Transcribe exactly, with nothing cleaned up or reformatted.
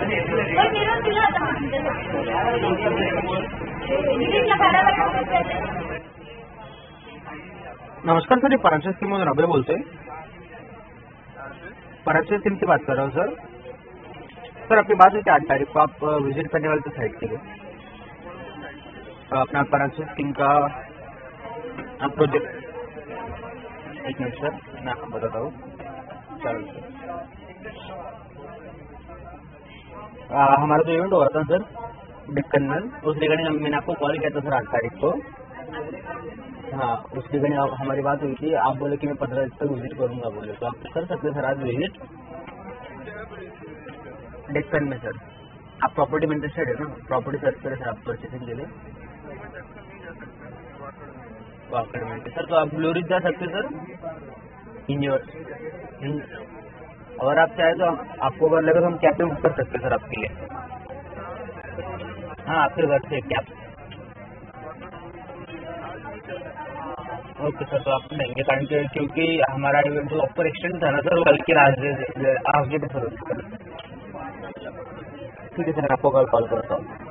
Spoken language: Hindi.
नमस्कार सर, ये पराक्षर स्कीम में अभय बोलते हैं। पराक्षर स्कीम से बात कर रहा हूँ सर। सर आपकी बात हुई थी आठ तारीख को, आप विजिट करने वाले थे साइट के लिए। अपना पराक्षर स्कीम का प्रोजेक्ट, एक मिनट सर मैं आपको बताता हूँ। चलो सर, हमारा जो इवेंट हुआ था सर डेक्कन में, उस रिगार्डिंग मैंने आपको कॉल किया था सर आठ तारीख को। हाँ, उस रिगार्डिंग हमारी बात हुई थी। आप बोले कि मैं पंद्रह तक विजिट करूंगा बोले, तो आप कर सकते सर आज विजिट डेक्कन में सर। आप प्रॉपर्टी में इंटरेस्टेड है ना? प्रॉपर्टी सर्च करें सर आप परचेसिंग के लिए अपार्टमेंट सर। तो आप ग्लोरीज जा सकते सर इंजोर। अगर आप चाहे तो आपको अगर लगे तो हम कैब बुक कर सकते सर आपके लिए। हाँ, आपके घर से कैब। ओके सर, तो आप देंगे कारण के क्योंकि हमारा इवेंट जो ऑफर एक्सटेंड था ना सर, वो कल के लास्ट डे लास्ट डे पे सर। ठीक है सर, आपको कल कॉल करता हूँ।